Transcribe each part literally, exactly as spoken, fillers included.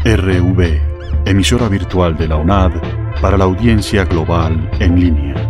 R V, emisora virtual de la UNAD para la audiencia global en línea.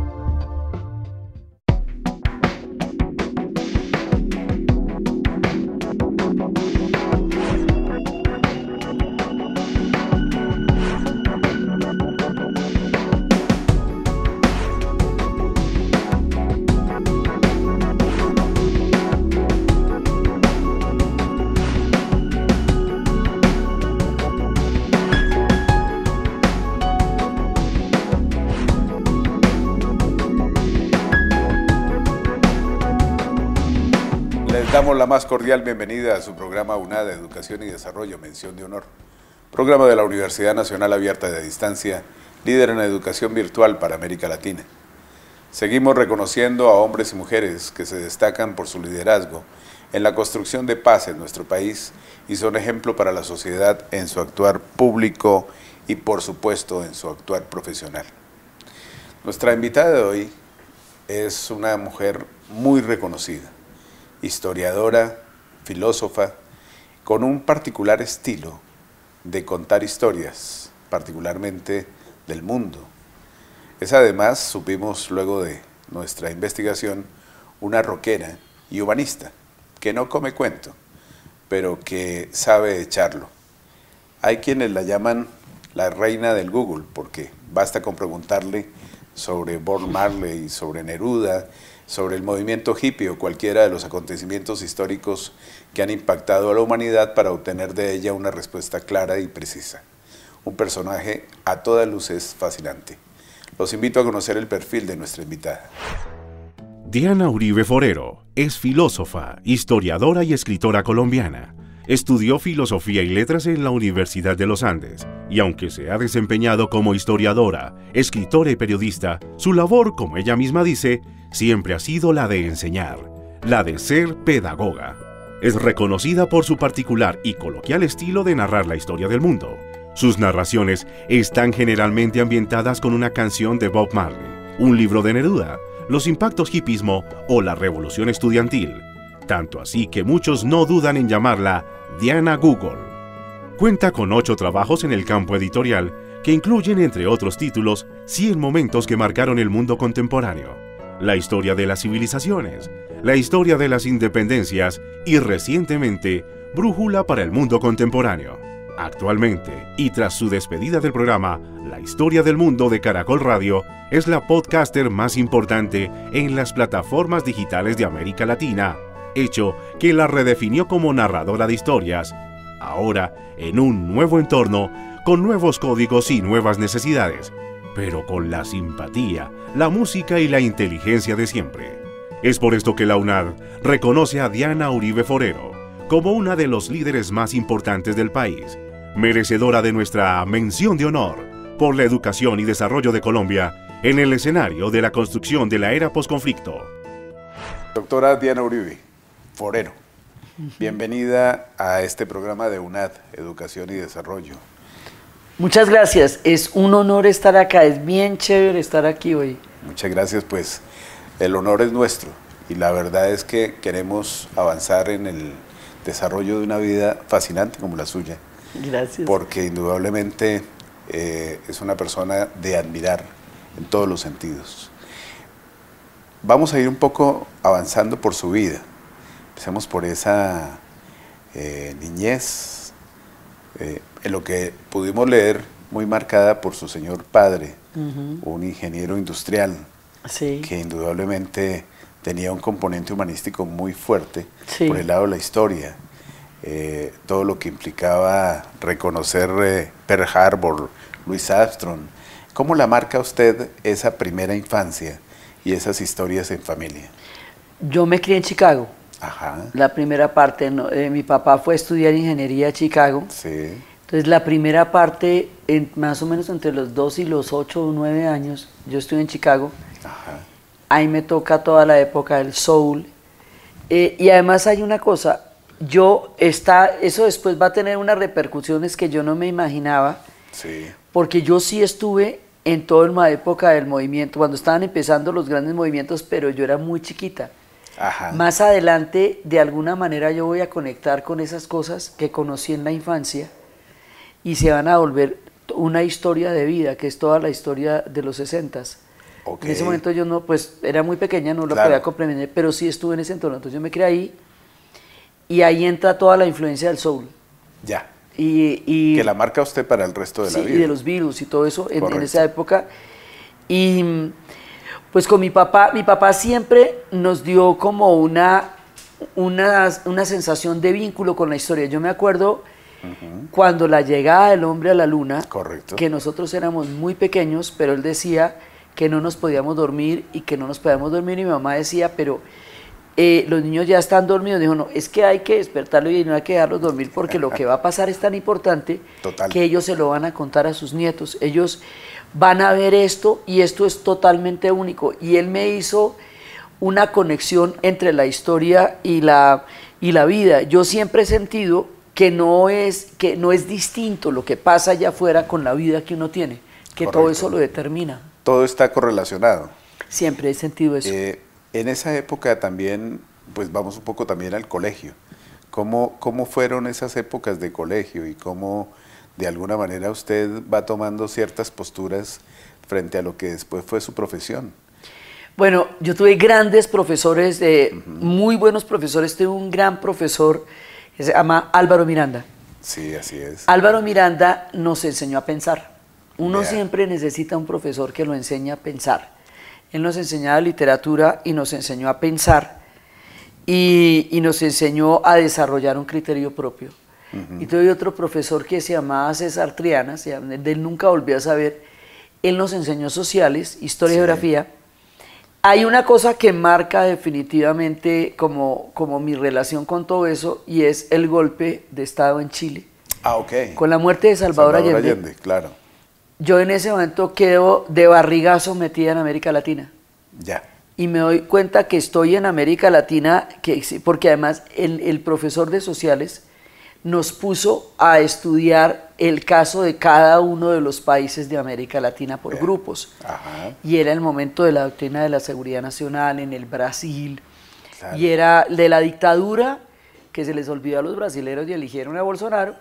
Damos la más cordial bienvenida a su programa UNAD de Educación y Desarrollo, Mención de Honor, programa de la Universidad Nacional Abierta de Distancia, líder en educación virtual para América Latina. Seguimos reconociendo a hombres y mujeres que se destacan por su liderazgo en la construcción de paz en nuestro país y son ejemplo para la sociedad en su actuar público y, por supuesto, en su actuar profesional. Nuestra invitada de hoy es una mujer muy reconocida, historiadora, filósofa, con un particular estilo de contar historias, particularmente del mundo. Es además, supimos luego de nuestra investigación, una rockera y humanista, que no come cuento, pero que sabe echarlo. Hay quienes la llaman la reina del Google, porque basta con preguntarle sobre Bob Marley, sobre Neruda, sobre el movimiento hippie o cualquiera de los acontecimientos históricos que han impactado a la humanidad para obtener de ella una respuesta clara y precisa. Un personaje a todas luces fascinante. Los invito a conocer el perfil de nuestra invitada. Diana Uribe Forero es filósofa, historiadora y escritora colombiana. Estudió Filosofía y Letras en la Universidad de los Andes, y aunque se ha desempeñado como historiadora, escritora y periodista, su labor, como ella misma dice, siempre ha sido la de enseñar, la de ser pedagoga. Es reconocida por su particular y coloquial estilo de narrar la historia del mundo. Sus narraciones están generalmente ambientadas con una canción de Bob Marley, un libro de Neruda, los impactos hipismo o la revolución estudiantil. Tanto así que muchos no dudan en llamarla Diana Google. Cuenta con ocho trabajos en el campo editorial que incluyen, entre otros títulos, cien momentos que marcaron el mundo contemporáneo, la historia de las civilizaciones, la historia de las independencias y, recientemente, Brújula para el mundo contemporáneo. Actualmente, y tras su despedida del programa La Historia del Mundo de Caracol Radio, es la podcaster más importante en las plataformas digitales de América Latina, hecho que la redefinió como narradora de historias, ahora en un nuevo entorno, con nuevos códigos y nuevas necesidades, pero con la simpatía, la música y la inteligencia de siempre. Es por esto que la UNAD reconoce a Diana Uribe Forero como una de los líderes más importantes del país, merecedora de nuestra mención de honor por la educación y desarrollo de Colombia en el escenario de la construcción de la era posconflicto. Doctora Diana Uribe Forero, bienvenida a este programa de UNAD, Educación y Desarrollo. Muchas gracias, es un honor estar acá, es bien chévere estar aquí hoy. Muchas gracias, pues el honor es nuestro y la verdad es que queremos avanzar en el desarrollo de una vida fascinante como la suya. Gracias. Porque indudablemente eh, es una persona de admirar en todos los sentidos. Vamos a ir un poco avanzando por su vida. Empecemos por esa eh, niñez, eh, en lo que pudimos leer, muy marcada por su señor padre, uh-huh. un ingeniero industrial, sí. que indudablemente tenía un componente humanístico muy fuerte, sí. por el lado de la historia, eh, todo lo que implicaba reconocer eh, Pearl Harbor, Louis Armstrong. ¿Cómo la marca usted esa primera infancia y esas historias en familia? Yo me crié en Chicago. Ajá. La primera parte, no, eh, mi papá fue a estudiar ingeniería a Chicago. Sí. Entonces la primera parte, en, más o menos entre los dos y los ocho o nueve años, yo estuve en Chicago. Ajá. Ahí me toca toda la época del soul. Eh, y además hay una cosa, yo está, eso después va a tener unas repercusiones que yo no me imaginaba. Sí. Porque yo sí estuve en toda la época del movimiento, cuando estaban empezando los grandes movimientos, pero yo era muy chiquita. Ajá. Más adelante, de alguna manera, yo voy a conectar con esas cosas que conocí en la infancia y se van a volver una historia de vida, que es toda la historia de los sesentas. Okay. En ese momento yo no, pues era muy pequeña, no lo claro. podía comprender, pero sí estuve en ese entorno, entonces yo me crié ahí, y ahí entra toda la influencia del soul. Ya. Y, y, que la marca usted para el resto de sí, la vida. Y de los Beatles y todo eso en, en esa época. Y pues con mi papá, mi papá siempre nos dio como una, una, una sensación de vínculo con la historia. Yo me acuerdo uh-huh. cuando la llegada del hombre a la luna, correcto. que nosotros éramos muy pequeños, pero él decía que no nos podíamos dormir y que no nos podíamos dormir, y mi mamá decía, pero eh, los niños ya están dormidos. Dijo, no, es que hay que despertarlos y no hay que dejarlos dormir, porque lo que va a pasar es tan importante Total. que ellos se lo van a contar a sus nietos, ellos van a ver esto y esto es totalmente único. Y él me hizo una conexión entre la historia y la, y la vida. Yo siempre he sentido que no, es, que no es distinto lo que pasa allá afuera con la vida que uno tiene, que Correcto. todo eso lo determina. Todo está correlacionado. Siempre he sentido eso. Eh, en esa época también, pues vamos un poco también al colegio. ¿Cómo, cómo fueron esas épocas de colegio y cómo de alguna manera usted va tomando ciertas posturas frente a lo que después fue su profesión? Bueno, yo tuve grandes profesores, eh, uh-huh. muy buenos profesores. Tuve un gran profesor que se llama Álvaro Miranda. Sí, así es. Álvaro Miranda nos enseñó a pensar. Uno Vea. siempre necesita un profesor que lo enseñe a pensar. Él nos enseñaba literatura y nos enseñó a pensar y, y nos enseñó a desarrollar un criterio propio. Uh-huh. Y tuve otro profesor que se llamaba César Triana, se llama, de él nunca volví a saber. Él nos enseñó sociales, historia y sí. geografía. Hay una cosa que marca definitivamente como, como mi relación con todo eso, y es el golpe de Estado en Chile. Ah, ok. Con la muerte de Salvador, Salvador Allende. Allende, claro. Yo en ese momento quedo de barrigazo metida en América Latina. Ya. Y me doy cuenta que estoy en América Latina, que, porque además el, el profesor de sociales nos puso a estudiar el caso de cada uno de los países de América Latina por Bien. grupos. Ajá. Y era el momento de la doctrina de la seguridad nacional en el Brasil. Claro. Y era de la dictadura, que se les olvidó a los brasileños y eligieron a Bolsonaro.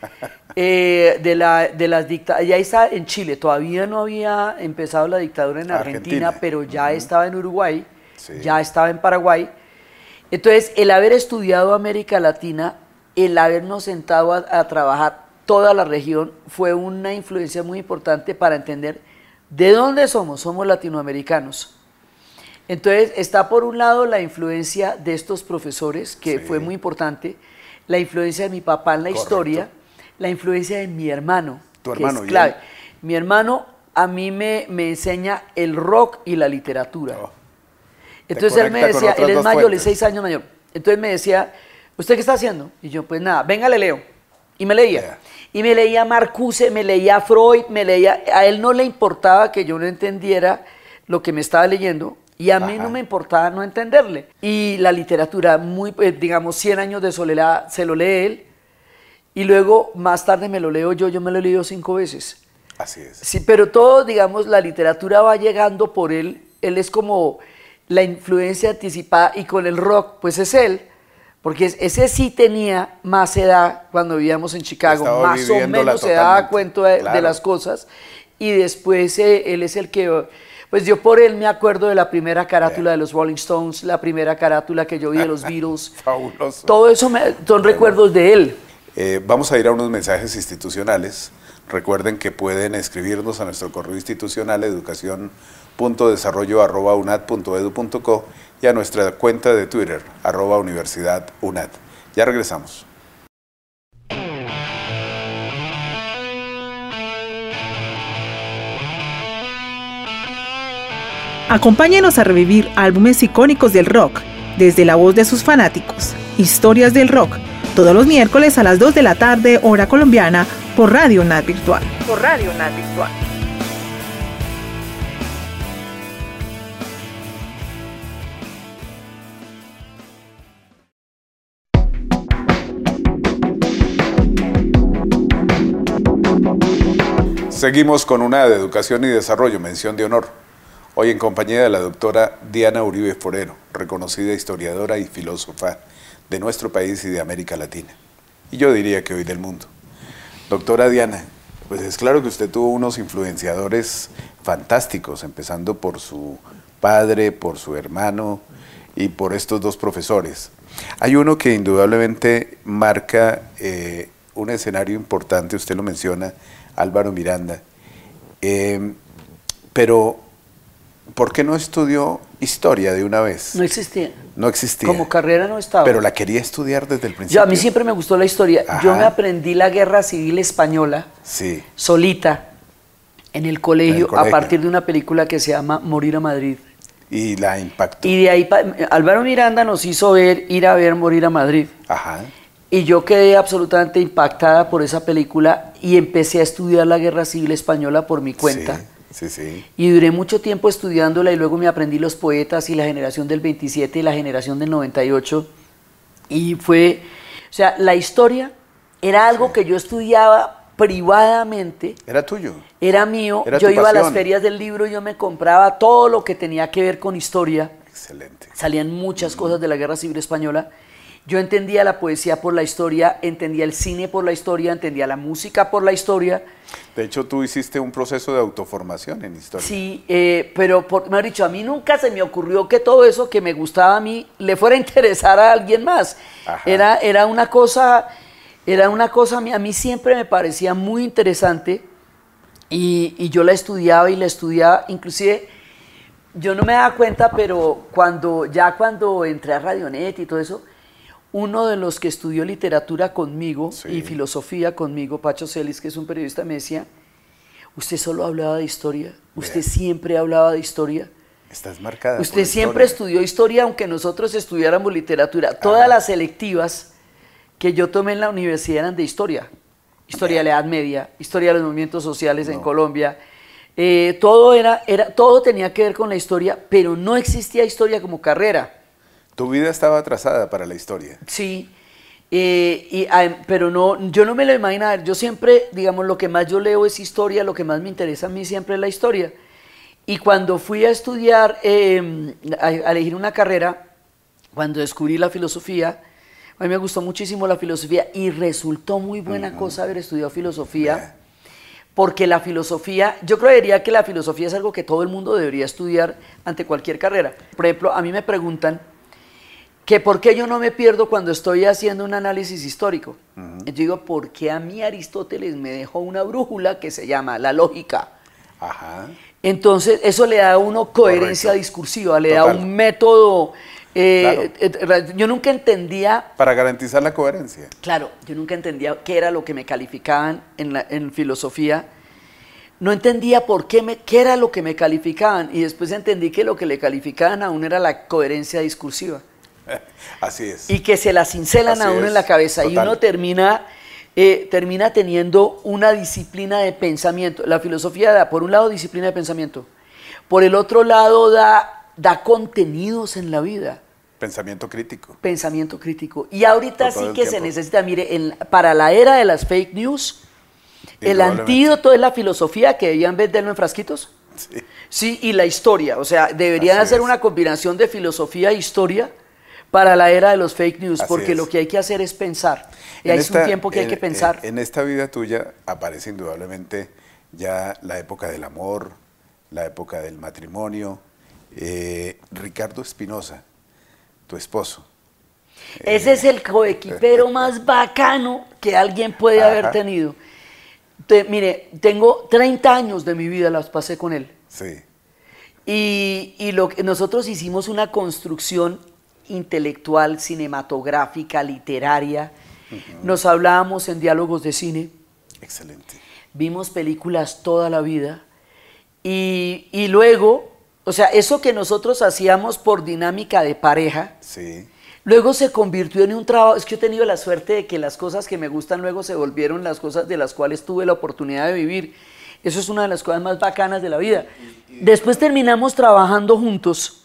eh, de, la, de las dictaduras, ya está en Chile, todavía no había empezado la dictadura en Argentina, Argentina. pero ya uh-huh. estaba en Uruguay, sí. ya estaba en Paraguay. Entonces, el haber estudiado América Latina, el habernos sentado a, a trabajar toda la región, fue una influencia muy importante para entender de dónde somos, somos latinoamericanos. Entonces, está por un lado la influencia de estos profesores, que sí. fue muy importante, la influencia de mi papá en la Correcto. historia, la influencia de mi hermano, tu que hermano, es clave. Bien. Mi hermano a mí me, me enseña el rock y la literatura. Oh. Entonces él me decía, él es mayor, él es seis años mayor. Entonces me decía, ¿usted qué está haciendo? Y yo, pues nada, venga, le leo. Y me leía. Yeah. Y me leía Marcuse, me leía Freud, me leía. A él no le importaba que yo no entendiera lo que me estaba leyendo. Y a Ajá. mí no me importaba no entenderle. Y la literatura, muy, digamos, cien años de soledad, se lo lee él. Y luego, más tarde me lo leo yo, yo me lo he leído cinco veces. Así es. Sí, pero todo, digamos, la literatura va llegando por él. Él es como la influencia anticipada. Y con el rock, pues es él. Porque ese sí tenía más edad cuando vivíamos en Chicago. Estaba más o menos se daba cuenta de, claro. de las cosas. Y después eh, él es el que... Pues yo por él me acuerdo de la primera carátula yeah. de los Rolling Stones, la primera carátula que yo vi de los Beatles. Fabuloso. Todo eso me, son recuerdos de él. Eh, vamos a ir a unos mensajes institucionales. Recuerden que pueden escribirnos a nuestro correo institucional educación punto desarrollo arroba unad punto edu punto co y a nuestra cuenta de Twitter, arroba universidad unad. Ya regresamos. Acompáñenos a revivir álbumes icónicos del rock, desde la voz de sus fanáticos. Historias del rock, todos los miércoles a las dos de la tarde, hora colombiana, por Radio UNAD Virtual. Por Radio UNAD Virtual. Seguimos con una de Educación y Desarrollo, mención de honor. Hoy en compañía de la doctora Diana Uribe Forero, reconocida historiadora y filósofa de nuestro país y de América Latina. Y yo diría que hoy del mundo. Doctora Diana, pues es claro que usted tuvo unos influenciadores fantásticos, empezando por su padre, por su hermano y por estos dos profesores. Hay uno que indudablemente marca eh, un escenario importante, usted lo menciona, Álvaro Miranda, eh, pero ¿por qué no estudió historia de una vez? No existía. No existía. Como carrera no estaba. Pero la quería estudiar desde el principio. Yo, a mí siempre me gustó la historia. Ajá. Yo me aprendí la Guerra Civil Española, sí. solita, en el, colegio, en el colegio, a partir de una película que se llama Morir a Madrid. Y la impactó. Y de ahí, Álvaro Miranda nos hizo ver, ir a ver Morir a Madrid. Ajá. Y yo quedé absolutamente impactada por esa película y empecé a estudiar la Guerra Civil Española por mi cuenta. Sí, sí, sí. Y duré mucho tiempo estudiándola y luego me aprendí los poetas y la generación del veintisiete y la generación del noventa y ocho. Y fue, o sea, la historia era algo sí. que yo estudiaba privadamente. Era tuyo. Era mío. Era yo tu iba pasión. a las ferias del libro y yo me compraba todo lo que tenía que ver con historia. Excelente. Salían muchas mm. cosas de la Guerra Civil Española. Yo entendía la poesía por la historia, entendía el cine por la historia, entendía la música por la historia. De hecho, tú hiciste un proceso de autoformación en historia. Sí, eh, pero por, me ha dicho, a mí nunca se me ocurrió que todo eso que me gustaba a mí le fuera a interesar a alguien más. Era, era una cosa, era una cosa, a mí siempre me parecía muy interesante y, y yo la estudiaba y la estudiaba, inclusive yo no me daba cuenta, pero cuando ya cuando entré a Radionet y todo eso, uno de los que estudió literatura conmigo sí. y filosofía conmigo, Pacho Celis, que es un periodista, me decía, usted solo hablaba de historia, usted Bien. siempre hablaba de historia. Estás marcada. Usted siempre historia. estudió historia, aunque nosotros estudiáramos literatura. Ajá. Todas las selectivas que yo tomé en la universidad eran de historia. Historia Bien. de la Edad Media, historia de los movimientos sociales no. en Colombia. Eh, todo, era, era, todo tenía que ver con la historia, pero no existía historia como carrera. Tu vida estaba atrasada para la historia. Sí, eh, y, pero no, yo no me lo imaginaba. Yo siempre, digamos, lo que más yo leo es historia, lo que más me interesa a mí siempre es la historia. Y cuando fui a estudiar, eh, a, a elegir una carrera, cuando descubrí la filosofía, a mí me gustó muchísimo la filosofía y resultó muy buena uh-huh. cosa haber estudiado filosofía. Yeah. Porque la filosofía, yo creería que la filosofía es algo que todo el mundo debería estudiar ante cualquier carrera. Por ejemplo, a mí me preguntan que por qué yo no me pierdo cuando estoy haciendo un análisis histórico. Uh-huh. Yo digo, porque a mí Aristóteles me dejó una brújula que se llama la lógica. Ajá. Entonces, eso le da a uno coherencia Correcto. discursiva, le Total. da un método. Eh, claro. eh, yo nunca entendía. Para garantizar la coherencia. Claro, yo nunca entendía qué era lo que me calificaban en, la, en filosofía. No entendía por qué, me, qué era lo que me calificaban. Y después entendí que lo que le calificaban a uno era la coherencia discursiva. Así es. Y que se la cincelan Así a uno es. en la cabeza. Total. Y uno termina, eh, termina teniendo una disciplina de pensamiento. La filosofía da, por un lado, disciplina de pensamiento. Por el otro lado, da, da contenidos en la vida. Pensamiento crítico. Pensamiento crítico. Y ahorita sí que tiempo. se necesita, mire, en, para la era de las fake news, el antídoto es la filosofía, que debían venderlo en frasquitos. Sí. Sí, y la historia. O sea, deberían Así hacer es. una combinación de filosofía e historia para la era de los fake news, Así porque es. lo que hay que hacer es pensar. Y En es esta, un tiempo que en, hay que pensar. En, en esta vida tuya aparece indudablemente ya la época del amor, la época del matrimonio. Eh, Ricardo Espinosa, tu esposo. Ese eh, es el coequipero más bacano que alguien puede Ajá. haber tenido. Te, mire, tengo treinta años de mi vida, las pasé con él. Sí. Y, y lo que nosotros hicimos una construcción intelectual, cinematográfica, literaria. Uh-huh. Nos hablábamos en diálogos de cine. Excelente. Vimos películas toda la vida. Y, y luego, o sea, eso que nosotros hacíamos por dinámica de pareja, sí. luego se convirtió en un trabajo. Es que yo he tenido la suerte de que las cosas que me gustan luego se volvieron las cosas de las cuales tuve la oportunidad de vivir. Eso es una de las cosas más bacanas de la vida. Después terminamos trabajando juntos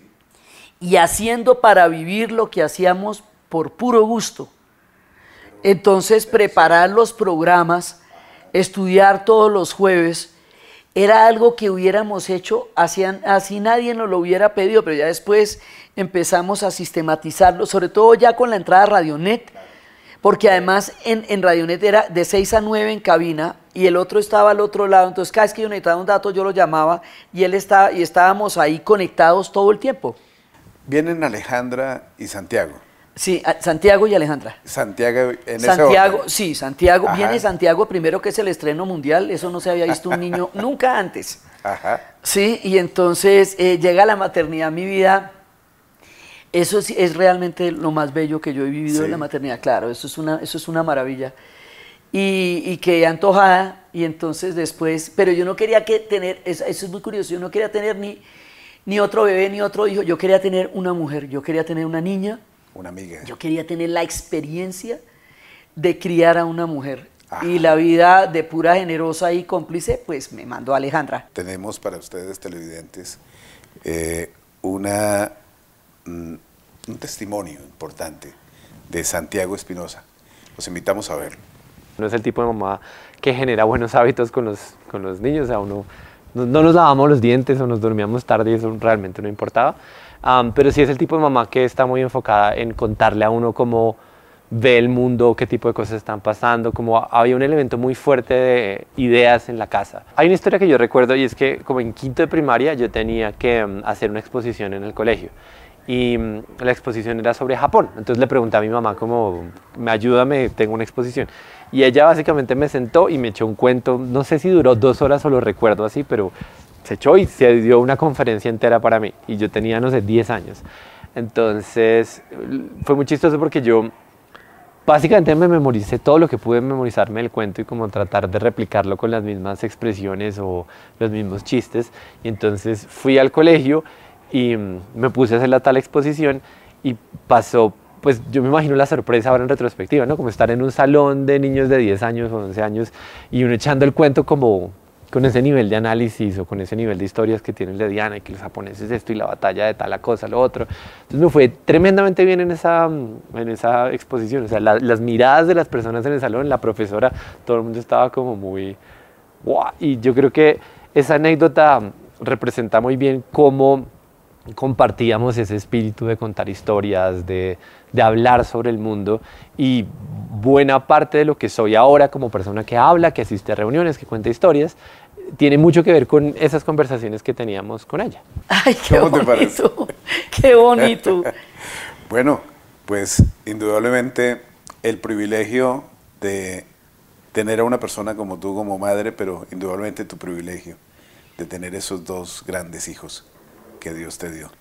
y haciendo para vivir lo que hacíamos por puro gusto. Entonces, preparar los programas, estudiar todos los jueves, era algo que hubiéramos hecho, así, así nadie nos lo hubiera pedido, pero ya después empezamos a sistematizarlo, sobre todo ya con la entrada a Radionet, porque además en, en Radionet era de seis a nueve en cabina y el otro estaba al otro lado, entonces cada vez que yo necesitaba un dato yo lo llamaba y él estaba, y estábamos ahí conectados todo el tiempo. Vienen Alejandra y Santiago. Sí, Santiago y Alejandra. Santiago en Santiago, ese orden. sí, Santiago. Ajá. Viene Santiago primero, que es el estreno mundial, eso no se había visto un niño nunca antes. Ajá. Sí, y entonces eh, llega la maternidad a mi vida. Eso es, es realmente lo más bello que yo he vivido, sí, en la maternidad, claro, eso es una, eso es una maravilla. Y, y quedé antojada, y entonces después, pero yo no quería que tener, eso, eso es muy curioso, yo no quería tener ni, ni otro bebé, ni otro hijo, yo quería tener una mujer, yo quería tener una niña. Una amiga. Yo quería tener la experiencia de criar a una mujer. Ajá. Y la vida de pura generosa y cómplice, pues me mandó a Alejandra. Tenemos para ustedes, televidentes, eh, una, mm, un testimonio importante de Santiago Espinosa. Los invitamos a verlo. No es el tipo de mamá que genera buenos hábitos con los, con los niños. O sea, uno, no, no nos lavamos los dientes o nos dormíamos tarde y eso realmente no importaba. Um, pero sí es el tipo de mamá que está muy enfocada en contarle a uno cómo ve el mundo, qué tipo de cosas están pasando, como había un elemento muy fuerte de ideas en la casa. Hay una historia que yo recuerdo y es que como en quinto de primaria yo tenía que um, hacer una exposición en el colegio y um, la exposición era sobre Japón. Entonces le pregunté a mi mamá como, me ayúdame, tengo una exposición. Y ella básicamente me sentó y me echó un cuento, no sé si duró dos horas o lo recuerdo así, pero se echó y se dio una conferencia entera para mí y yo tenía, no sé, diez años. Entonces fue muy chistoso porque yo básicamente me memoricé todo lo que pude memorizarme del cuento y como tratar de replicarlo con las mismas expresiones o los mismos chistes. Y entonces fui al colegio y me puse a hacer la tal exposición y pasó, pues yo me imagino la sorpresa ahora en retrospectiva, ¿no? Como estar en un salón de niños de diez años o once años y uno echando el cuento como con ese nivel de análisis o con ese nivel de historias que tiene el de Diana y que los japoneses esto y la batalla de tal cosa, lo otro. Entonces me fue tremendamente bien en esa, en esa exposición. O sea, la, las miradas de las personas en el salón, la profesora, todo el mundo estaba como muy... ¡Wow! Y yo creo que esa anécdota representa muy bien cómo compartíamos ese espíritu de contar historias, de, de hablar sobre el mundo, y buena parte de lo que soy ahora como persona que habla, que asiste a reuniones, que cuenta historias, tiene mucho que ver con esas conversaciones que teníamos con ella. ¡Ay, qué ¿Cómo te bonito! ¡Qué bonito! Bueno, pues indudablemente el privilegio de tener a una persona como tú como madre, pero indudablemente tu privilegio de tener esos dos grandes hijos que Dios te dio.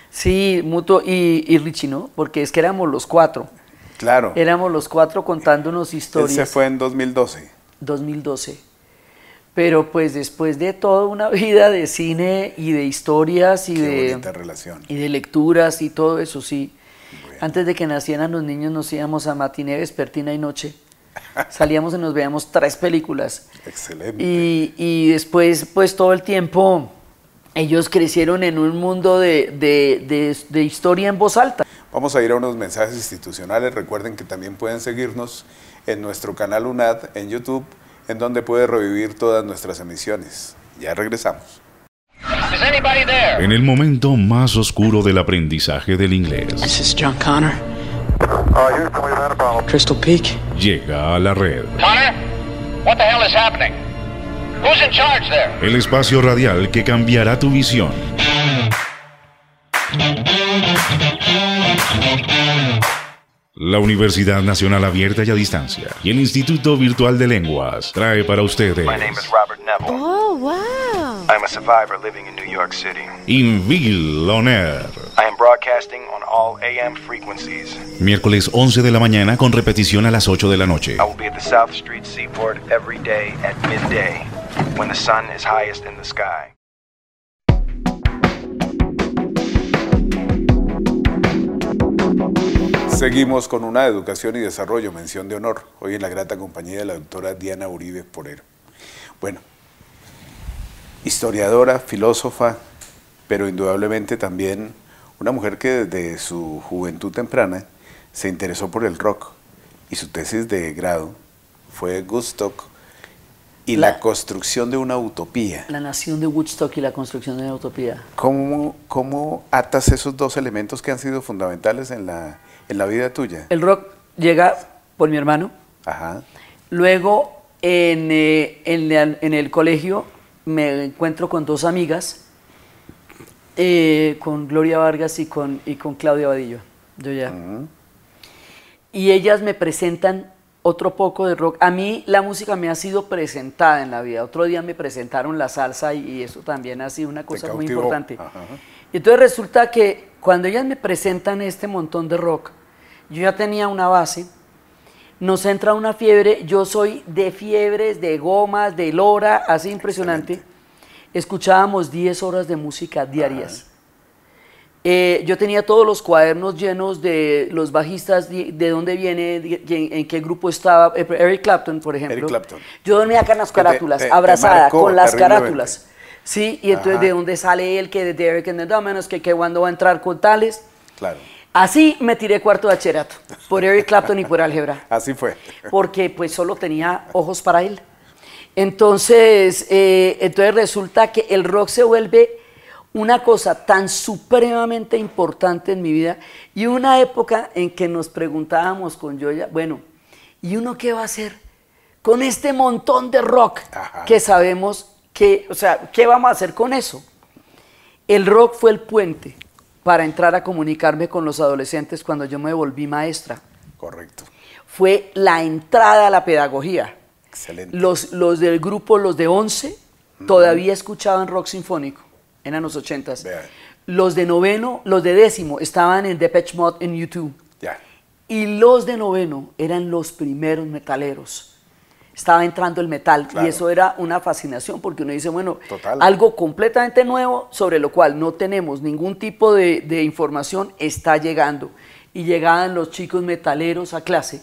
Sí, mutuo, y, y Richie, ¿no? Porque es que éramos los cuatro. Claro. Éramos los cuatro contándonos historias. Él se fue en dos mil doce. dos mil doce. Pero pues después de toda una vida de cine y de historias y Qué de bonita relación. y de lecturas y todo eso, sí. Bueno. Antes de que nacieran los niños nos íbamos a matiné, vespertina y noche. Salíamos y nos veíamos tres películas. Excelente. Y, y después, pues todo el tiempo, ellos crecieron en un mundo de, de, de, de historia en voz alta. Vamos a ir a unos mensajes institucionales. Recuerden que también pueden seguirnos en nuestro canal UNAD en YouTube, en donde puede revivir todas nuestras emisiones. Ya regresamos. En el momento más oscuro del aprendizaje del inglés, This is John Connor. Crystal Peak. llega a la red Connor, what the hell is happening? Who's in charge there? el espacio radial que cambiará tu visión. La Universidad Nacional Abierta y a Distancia y el Instituto Virtual de Lenguas trae para ustedes My name is Robert Neville. Oh, wow. I'm a survivor living in New York City. Invil On Air. I am broadcasting on all A M frequencies. Miércoles once de la mañana con repetición a las ocho de la noche. I will be at the South Street Seaport every day at midday, when the sun is highest in the sky. Seguimos con una educación y desarrollo, mención de honor, hoy en la grata compañía de la doctora Diana Uribe Forero. Bueno, historiadora, filósofa, pero indudablemente también una mujer que desde su juventud temprana se interesó por el rock, y su tesis de grado fue Woodstock y la, la construcción de una utopía. La nación de Woodstock y la construcción de una utopía. ¿Cómo, cómo atas esos dos elementos que han sido fundamentales en la, en la vida tuya? El rock llega por mi hermano. Ajá. Luego, en, eh, en, el, en el colegio, me encuentro con dos amigas, eh, con Gloria Vargas y con, y con Claudia Vadillo. Yo ya. Uh-huh. Y ellas me presentan otro poco de rock. A mí la música me ha sido presentada en la vida. Otro día me presentaron la salsa y, y eso también ha sido una cosa muy importante. Ajá. Entonces resulta que cuando ellas me presentan este montón de rock, yo ya tenía una base, nos entra una fiebre, yo soy de fiebres, de gomas, de lora, así impresionante. Excelente. Escuchábamos diez horas de música diarias. Eh, yo tenía todos los cuadernos llenos de los bajistas, de, de dónde viene, de, de, en qué grupo estaba. Eric Clapton, por ejemplo. Eric Clapton. Yo dormía acá en las carátulas, te, te, abrazada, te con las carátulas. Sí, y entonces, ajá, de dónde sale él, que de Derek and the Dominos, que, que cuando va a entrar con tales. Claro. Así me tiré cuarto de bachillerato, por Eric Clapton y por álgebra. Así fue. Porque pues solo tenía ojos para él. Entonces, eh, entonces resulta que el rock se vuelve una cosa tan supremamente importante en mi vida y una época en que nos preguntábamos con Yoya, bueno, ¿y uno qué va a hacer con este montón de rock? Ajá. Que sabemos que, o sea, ¿qué vamos a hacer con eso? El rock fue el puente para entrar a comunicarme con los adolescentes cuando yo me volví maestra. Correcto. Fue la entrada a la pedagogía. Excelente. Los, los del grupo, los de once, uh-huh, todavía escuchaban rock sinfónico, eran los ochentas. Vean. Los de noveno, los de décimo, estaban en Depeche Mode en YouTube. Ya. Y los de noveno eran los primeros metaleros. Estaba entrando el metal, claro, y eso era una fascinación porque uno dice, bueno, total, algo completamente nuevo sobre lo cual no tenemos ningún tipo de, de información está llegando. Y llegaban los chicos metaleros a clase.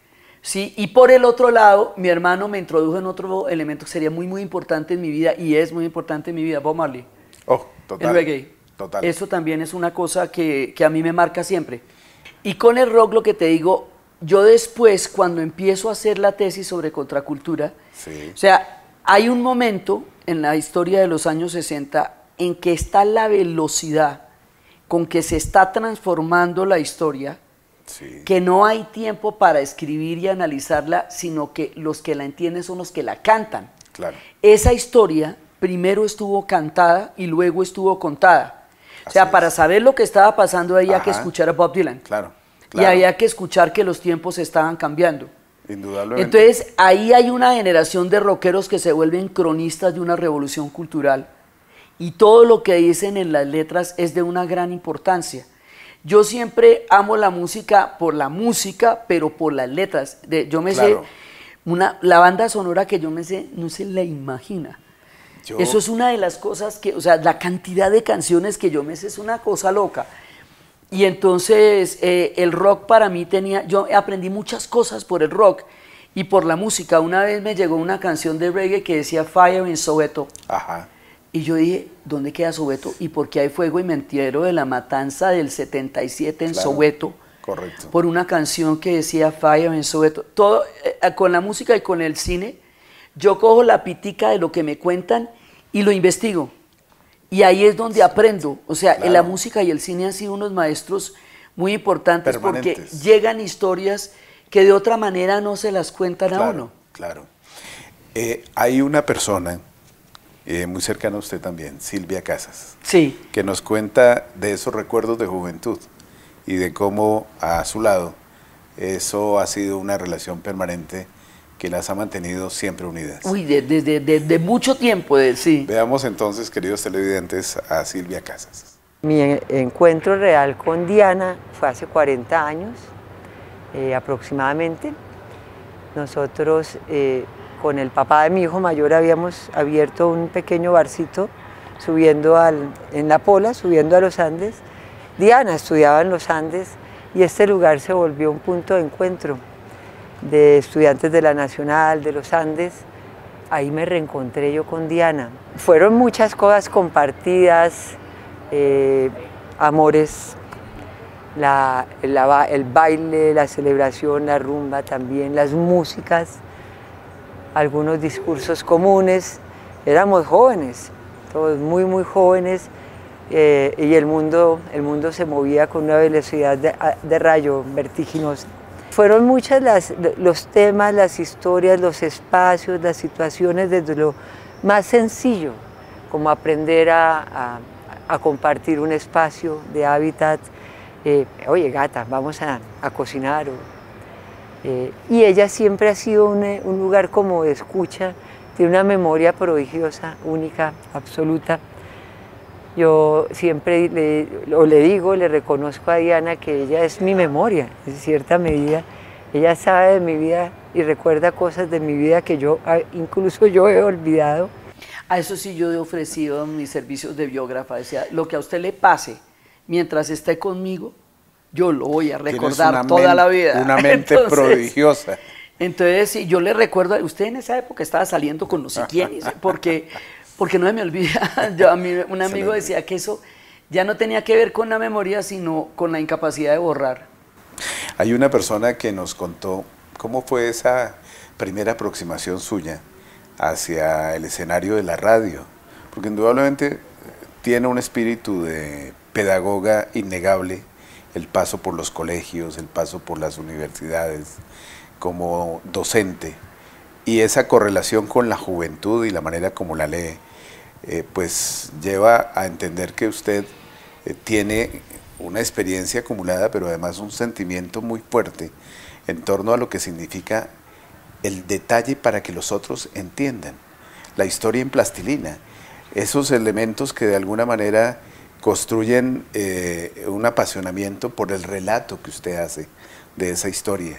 Sí, y por el otro lado, mi hermano me introdujo en otro elemento que sería muy, muy importante en mi vida y es muy importante en mi vida, Bob Marley. Oh, total. El reggae. Total. Eso también es una cosa que, que a mí me marca siempre. Y con el rock, lo que te digo, yo después, cuando empiezo a hacer la tesis sobre contracultura, sí, o sea, hay un momento en la historia de los años sesenta en que está la velocidad con que se está transformando la historia, sí, que no hay tiempo para escribir y analizarla, sino que los que la entienden son los que la cantan. Claro. Esa historia primero estuvo cantada y luego estuvo contada. Así o sea, es. Para saber lo que estaba pasando había, ajá, que escuchar a Bob Dylan. Claro, claro. Y había que escuchar que los tiempos estaban cambiando. Indudablemente. Entonces, ahí hay una generación de rockeros que se vuelven cronistas de una revolución cultural. Y todo lo que dicen en las letras es de una gran importancia. Yo siempre amo la música por la música, pero por las letras. De, yo me claro. sé, una, la banda sonora que yo me sé, no se la imagina. Yo... Eso es una de las cosas que, o sea, la cantidad de canciones que yo me sé es una cosa loca. Y entonces eh, el rock para mí tenía, yo aprendí muchas cosas por el rock y por la música. Una vez me llegó una canción de reggae que decía Fire in Soweto. Ajá. Y yo dije, ¿dónde queda Soweto? ¿Y por qué hay fuego? Y me entero de la matanza del setenta y siete en claro, Soweto. Correcto. Por una canción que decía Fire in Soweto. Todo, eh, con la música y con el cine, yo cojo la pitica de lo que me cuentan y lo investigo. Y ahí es donde aprendo. O sea, claro, la música y el cine han sido unos maestros muy importantes porque llegan historias que de otra manera no se las cuentan claro, a uno. Claro. Eh, hay una persona... Eh, muy cercana a usted también, Silvia Casas, sí, que nos cuenta de esos recuerdos de juventud y de cómo a su lado eso ha sido una relación permanente que las ha mantenido siempre unidas. Uy, desde de, de, de mucho tiempo, de, sí. Veamos entonces, queridos televidentes, a Silvia Casas. Mi encuentro real con Diana fue hace cuarenta años, eh, aproximadamente. Nosotros... Eh, con el papá de mi hijo mayor habíamos abierto un pequeño barcito subiendo al, en La Pola, subiendo a los Andes. Diana estudiaba en los Andes y este lugar se volvió un punto de encuentro de estudiantes de la Nacional, de los Andes. Ahí me reencontré yo con Diana. Fueron muchas cosas compartidas, eh, amores, la, la, el baile, la celebración, la rumba también, las músicas, algunos discursos comunes. Éramos jóvenes, todos muy muy jóvenes, eh, y el mundo, el mundo se movía con una velocidad de, de rayo vertiginosa. Fueron muchas las, los temas, las historias, los espacios, las situaciones, desde lo más sencillo, como aprender a, a, a compartir un espacio de hábitat. Eh, Oye, gata, vamos a, a cocinar. O, eh, y ella siempre ha sido un, un lugar como de escucha, tiene una memoria prodigiosa, única, absoluta. Yo siempre le, o le digo, le reconozco a Diana que ella es mi memoria, en cierta medida. Ella sabe de mi vida y recuerda cosas de mi vida que yo, incluso yo he olvidado. A eso sí yo he ofrecido mis servicios de biógrafa. Decía, lo que a usted le pase mientras esté conmigo, yo lo voy a recordar toda la vida. Una mente entonces, prodigiosa. Entonces, sí, yo le recuerdo, usted en esa época estaba saliendo con no sé quién, porque... Porque no se me olvida, yo, a mí un amigo decía que eso ya no tenía que ver con la memoria, sino con la incapacidad de borrar. Hay una persona que nos contó cómo fue esa primera aproximación suya hacia el escenario de la radio, porque indudablemente tiene un espíritu de pedagoga innegable, el paso por los colegios, el paso por las universidades, como docente, y esa correlación con la juventud y la manera como la lee, Eh, pues lleva a entender que usted eh, tiene una experiencia acumulada, pero además un sentimiento muy fuerte en torno a lo que significa el detalle para que los otros entiendan, la historia en plastilina, esos elementos que de alguna manera construyen eh, un apasionamiento por el relato que usted hace de esa historia.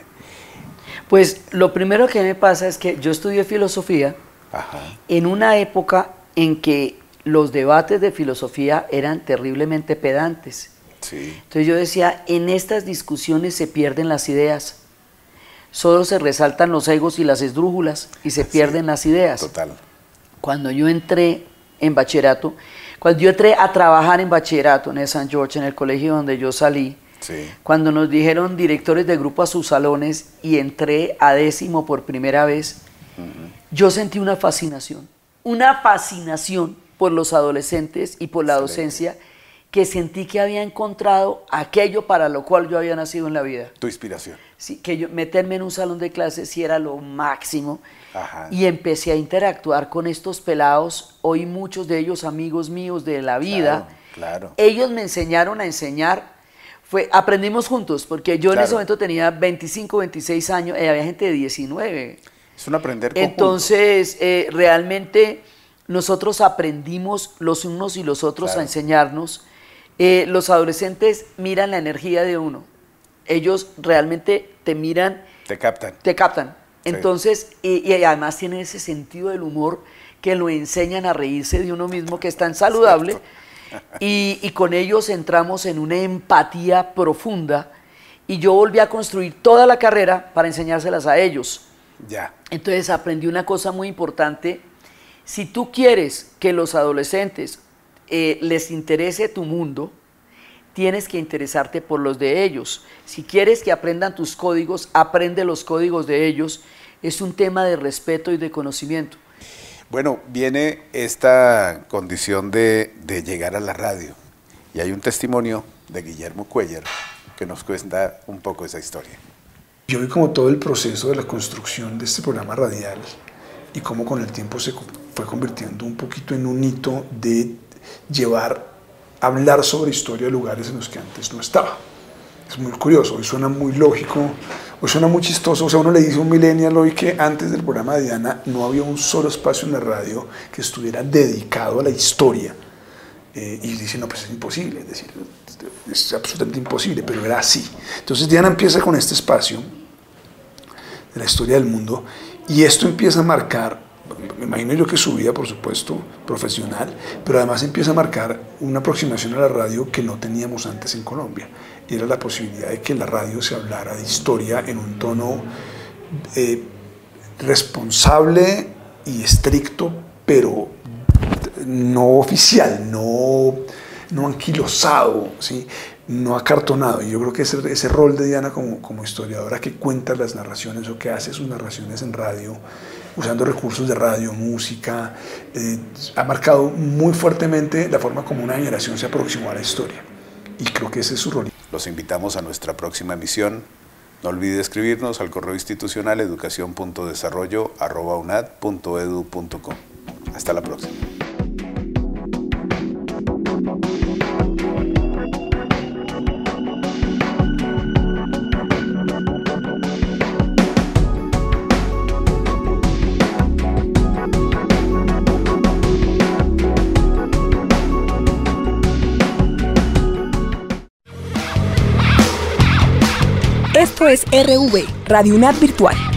Pues lo primero que me pasa es que yo estudié filosofía. Ajá. En una época en que los debates de filosofía eran terriblemente pedantes. Sí. Entonces yo decía, en estas discusiones se pierden las ideas, solo se resaltan los egos y las esdrújulas y se pierden sí, las ideas. Total. Cuando yo entré en bachillerato, cuando yo entré a trabajar en bachillerato en el Saint George, en el colegio donde yo salí, sí, cuando nos dijeron directores de grupo a sus salones y entré a décimo por primera vez, uh-huh, yo sentí una fascinación. Una fascinación por los adolescentes y por la docencia, que sentí que había encontrado aquello para lo cual yo había nacido en la vida. Tu inspiración. Sí, que yo meterme en un salón de clases sí era lo máximo. Ajá. Y empecé a interactuar con estos pelados, hoy muchos de ellos amigos míos de la vida. Claro, claro. Ellos me enseñaron a enseñar, fue, aprendimos juntos, porque yo claro, en ese momento tenía veinticinco, veintiséis años, y había gente de diecinueve. Es un aprender conjunto. Entonces, eh, realmente nosotros aprendimos los unos y los otros claro, a enseñarnos. Eh, los adolescentes miran la energía de uno. Ellos realmente te miran. Te captan. Te captan. Sí. Entonces, y, y además tienen ese sentido del humor que lo enseñan a reírse de uno mismo, que es tan saludable. Y, y con ellos entramos en una empatía profunda. Y yo volví a construir toda la carrera para enseñárselas a ellos. Ya. Entonces aprendí una cosa muy importante. Si tú quieres que los adolescentes eh, les interese tu mundo, tienes que interesarte por los de ellos. Si quieres que aprendan tus códigos, aprende los códigos de ellos. Es un tema de respeto y de conocimiento. Bueno, viene esta condición de, de llegar a la radio. Y hay un testimonio de Guillermo Cuéllar que nos cuenta un poco esa historia. Yo vi como todo el proceso de la construcción de este programa radial y cómo con el tiempo se fue convirtiendo un poquito en un hito de llevar, hablar sobre historia de lugares en los que antes no estaba. Es muy curioso, hoy suena muy lógico, hoy suena muy chistoso. O sea, uno le dice a un millennial hoy que antes del programa de Diana no había un solo espacio en la radio que estuviera dedicado a la historia. Eh, y dice, no, pues es imposible, es decir, es absolutamente imposible, pero era así. Entonces Diana empieza con este espacio de la historia del mundo, y esto empieza a marcar, me imagino yo que su vida, por supuesto, profesional, pero además empieza a marcar una aproximación a la radio que no teníamos antes en Colombia, y era la posibilidad de que en la radio se hablara de historia en un tono eh, responsable y estricto, pero no oficial, no, no anquilosado, ¿sí? No acartonado. Y yo creo que ese, ese rol de Diana como, como historiadora que cuenta las narraciones o que hace sus narraciones en radio, usando recursos de radio, música, eh, ha marcado muy fuertemente la forma como una generación se aproximó a la historia. Y creo que ese es su rol. Los invitamos a nuestra próxima emisión No olvide escribirnos al correo institucional educación punto desarrollo arroba unad punto edu punto co. Hasta la próxima. Esto es R V, Radio UNAD Virtual.